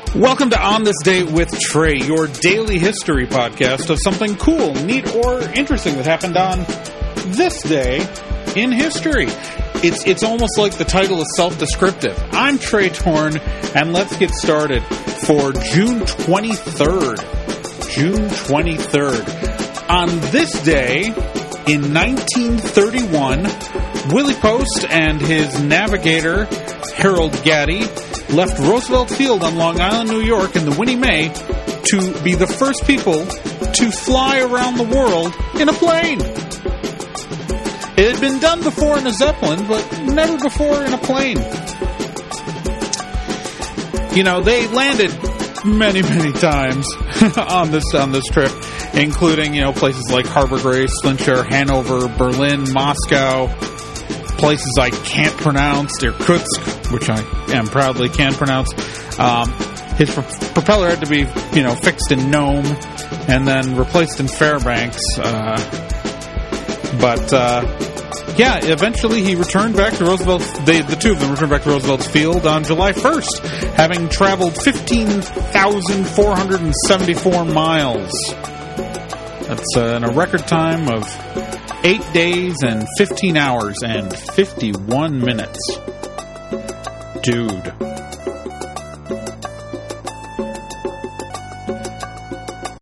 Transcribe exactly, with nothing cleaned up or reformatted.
Welcome to On This Day with Trey, your daily history podcast of something cool, neat, or interesting that happened on this day in history. It's it's almost like the title is self-descriptive. I'm Trey Torn, and let's get started for June twenty-third. June twenty-third. On this day, in nineteen thirty-one, Willie Post and his navigator, Harold Gatty, left Roosevelt Field on Long Island, New York in the Winnie Mae to be the first people to fly around the world in a plane. It had been done before in a Zeppelin, but never before in a plane. You know, they landed many, many times on this on this trip, including, you know, places like Harbor Grace, Slincher, Hanover, Berlin, Moscow, places I can't pronounce, Irkutsk, which I am proudly can pronounce. Um, his pro- propeller had to be, you know, fixed in Nome and then replaced in Fairbanks. Uh, but, uh, yeah, eventually he returned back to Roosevelt. They, the two of them returned back to Roosevelt's Field on July first, having traveled fifteen thousand four hundred seventy-four miles. That's uh, in a record time of eight days and fifteen hours and fifty-one minutes. Dude.